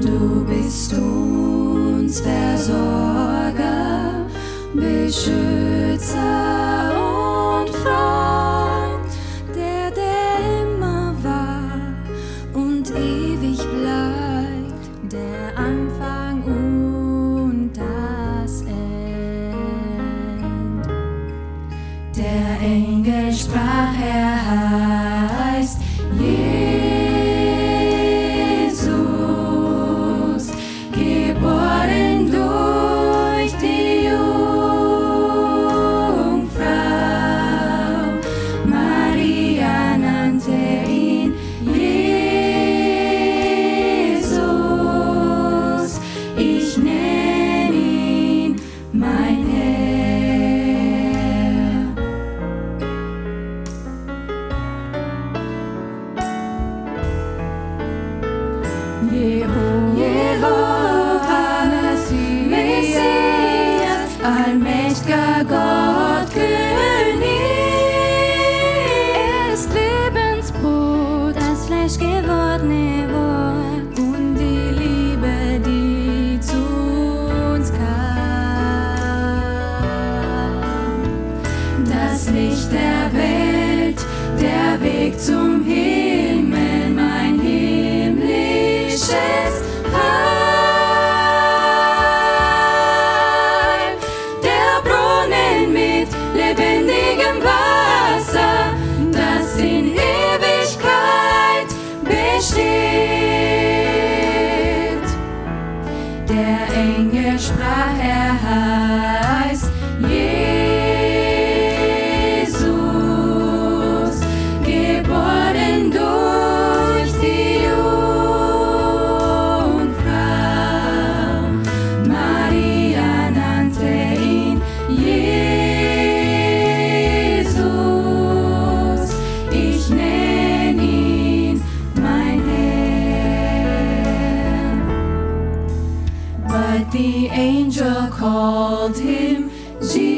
Du bist uns Versorger, Beschützer und Freund, der immer war und ewig bleibt, der Anfang und das End. Der Engel sprach, er heißt Jesus, geboren durch die Jungfrau. Maria nannte ihn Jesus, ich nenn ihn mein Herr. Jehovah, Messias, allmächtiger Gott, König. Er ist Lebensbrot, das Fleisch gewordene Wort Und die Liebe, die zu uns kam. Das Licht der Welt, der Weg zum Himmel, mein himmlisches Heil. Der Brunnen mit lebendigem Wasser, das in Ewigkeit besteht. Der Engel sprach, er heißt Jesus, geboren durch die Jungfrau. Maria nannte ihn Jesus, ich nenn ihn mein Herr. But the angel called him Jesus.